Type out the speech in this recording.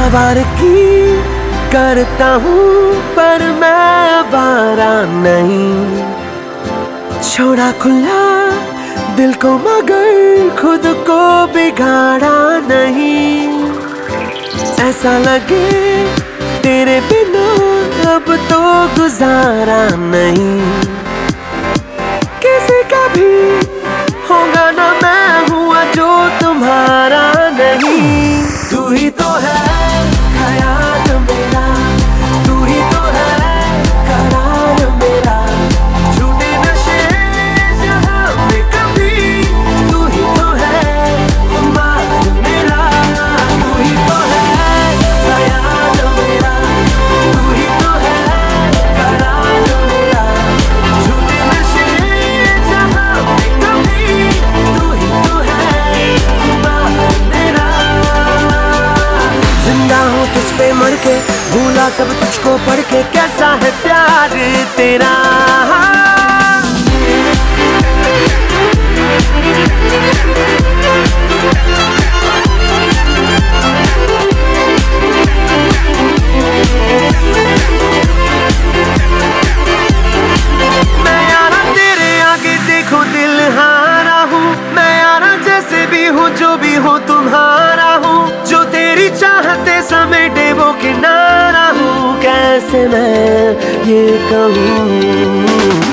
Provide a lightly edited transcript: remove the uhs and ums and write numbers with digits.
सवार की करता हूँ पर मैं वारा नहीं, छोड़ा खुला दिल को मगर खुद को बिगाड़ा नहीं। ऐसा लगे तेरे बिना अब तो गुजारा नहीं, किसी का भी होगा ना मैं हुआ जो तुम्हारा नहीं। तू ही तो है ख्याल मेरा, तू ही तो है करार मेरा, झूठे नशे जहां में कभी, तू ही तो है खुमार मेरा। तू ही तो है ख्याल मेरा, तू ही तो है करार मेरा, झूठे नशे जहां में कभी, तू ही तो है खुमार मेरा। जिंदा हूँ तुझ पे मर के, भूला सब तुझको पढ़ के, कैसा है प्यार तेरा। मैं यारा तेरे आगे देखो दिल हारा हूँ, मैं यारा जैसे भी हूँ जो भी हूँ तुम्हारा हूँ, जो तेरी चाहते समेटे वो किनारा हूँ। कैसे मैं ये कहूँ